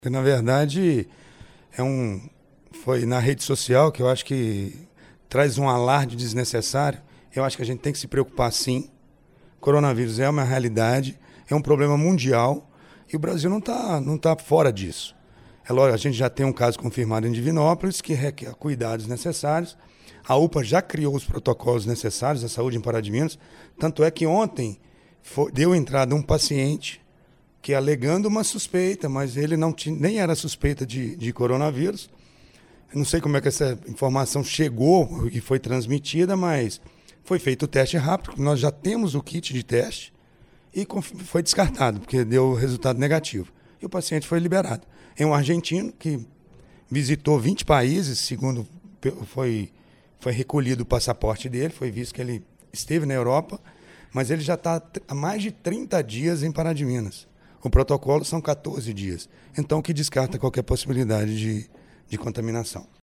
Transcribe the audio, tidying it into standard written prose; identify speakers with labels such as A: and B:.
A: Na verdade, foi na rede social que eu acho que traz um alarde desnecessário. Eu acho que a gente tem que se preocupar, sim. Coronavírus é uma realidade, é um problema mundial e o Brasil não tá fora disso. É lógico, a gente já tem um caso confirmado em Divinópolis que requer cuidados necessários. A UPA já criou os protocolos necessários, a saúde em Pará de Minas. Tanto é que ontem deu entrada um paciente que alegando uma suspeita, mas ele nem era suspeita de coronavírus. Eu não sei como é que essa informação chegou e foi transmitida, mas foi feito o teste rápido, nós já temos o kit de teste e foi descartado, porque deu resultado negativo. E o paciente foi liberado. É um argentino que visitou 20 países, segundo foi recolhido o passaporte dele, foi visto que ele esteve na Europa, mas ele já está há mais de 30 dias em Pará de Minas. O protocolo são 14 dias. Então, que descarta qualquer possibilidade de contaminação.